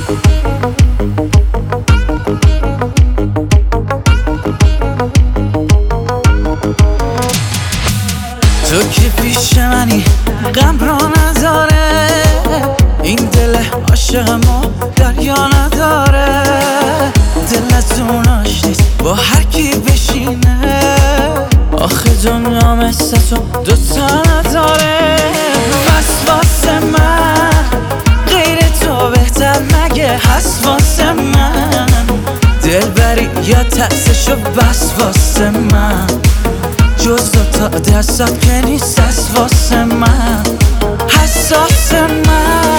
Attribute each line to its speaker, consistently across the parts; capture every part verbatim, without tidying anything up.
Speaker 1: تو که پیش منی غم را نداره، این دل عاشقمو دریا نداره. دل از اوناش نیست با هر کی بشینه، آخه دنیا مثل تو دوتا نداره. پس واسه من غیر تو بهتر مگه هست واسه من؟ دل بری یا ترسشو بس واسه من، جز دوتا دستات که نیست از واسه من. حساس من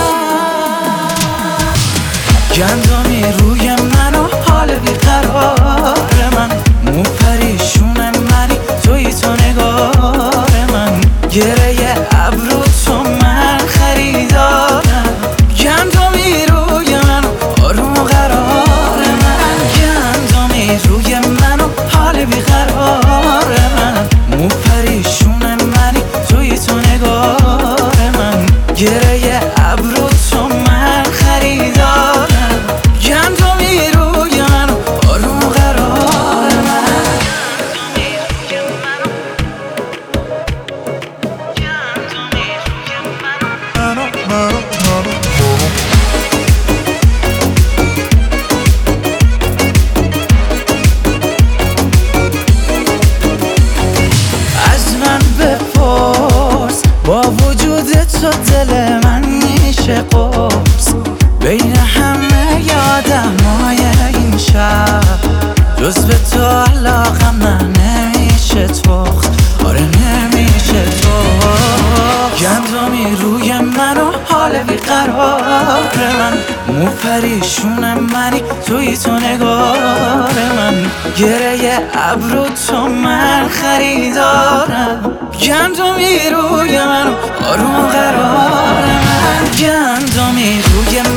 Speaker 1: گندمی روی من و حال بیقرار من، مو پریشون منی توی تو نگار من. گره ابرو تو من خریدارم، گندمی روی من و آروم و قرار من. گندمی روی من و حال بیقرار من، مو پریشون منی توی تو نگار من. گره ابرو تو من خریدارم، گندمی روی من و آروم و قرار من. از من بپرس با وجود تو دل من میشه قرص، بین همه آدمای این شهر جز به تو علاقم نه نمیشه تخت، آره نمیشه تخت. گندمی روی من و حال بیقرار من، مو پریشون منی توی تو نگار من. گره ابرو تو من خریدارم، گندمی روی من و آروم و قرار من. گندمی روی